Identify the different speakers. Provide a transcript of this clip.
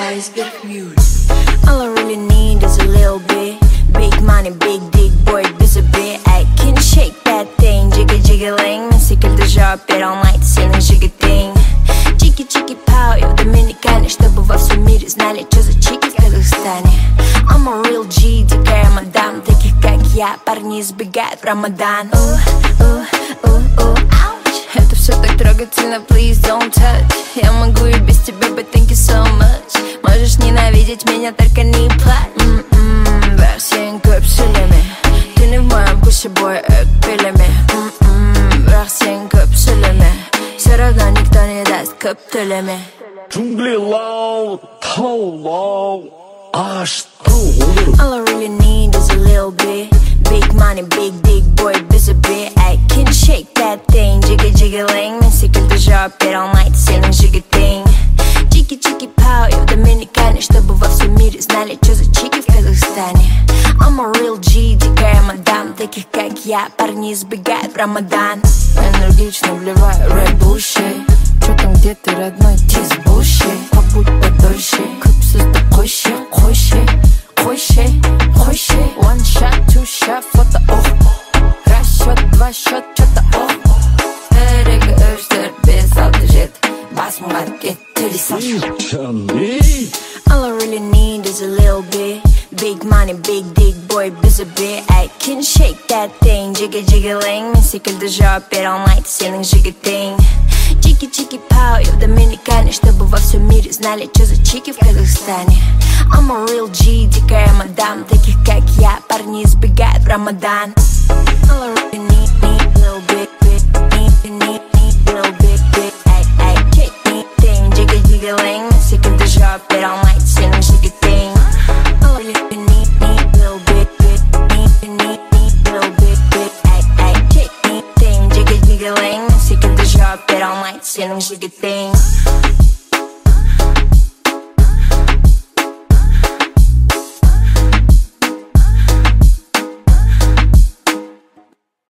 Speaker 1: Iceberg Music.
Speaker 2: All I really need is a little bit. Big money, big dick, boy, this a bit. I can shake that thing, jigga jiggling. Секретный жоп, all night, сильный жигатень. Чики-чики пау, я в Доминикане, чтобы во всем мире знали, что за чики в Казахстане. I'm a real G, дикая мадам. Таких как я, парни избегают в Рамадан. Это все так трогательно, please don't touch. Я могу и без тебя, but thank you so much. Можешь ненавидеть меня, только не плачь. Версия капсулями. Ты не в моем вкусе, бой, пилями. Версия капсулями. Все равно никто не даст каптулями.
Speaker 3: Джунгли лау, тау лау, а что?
Speaker 2: All I really need is a little bit. Big money, big dick, boy, без a bit. I can shake that thing, jigga jiggling. Секретный жоп, all night, сильный жигатень. Чики-чики пау, я в Доминикане, чтобы во всем мире знали, что за чики в Казахстане. I'm a real G, дикая мадам. Таких как я, парни избегают в Рамадан. Энергично вливаю рэп-буши. Чё там, где ты, родной, тиз-буши? Побудь подольше, күпсізді қойшы, қойшы, қойшы, қойшы. One shot, two shot, фото, раз счет, два счет, чё-то, Әрегі өрштер, 5-6-7 басымға кеттелі саш. All I really need is a little bit. Big money, big dick, boy, biz a bit. I can shake that thing, jigga jiggling. Секретный жоп, all night, сильный жигатень. Чики-чики пау, я в Доминикане, чтобы во всем мире знали, что за чики в Казахстане. I'm a real G, дикая мадам. Таких как я, парни избегают в Рамадан. All I really need, little bit, need, little bit, I shake that thing, jigga jiggling. Секретный жоп, all night, сильный жигатень. All I really need, little bit, need, little bit, I shake that thing, jigga jiggling. Секретный жоп, all night, сильный жигатень.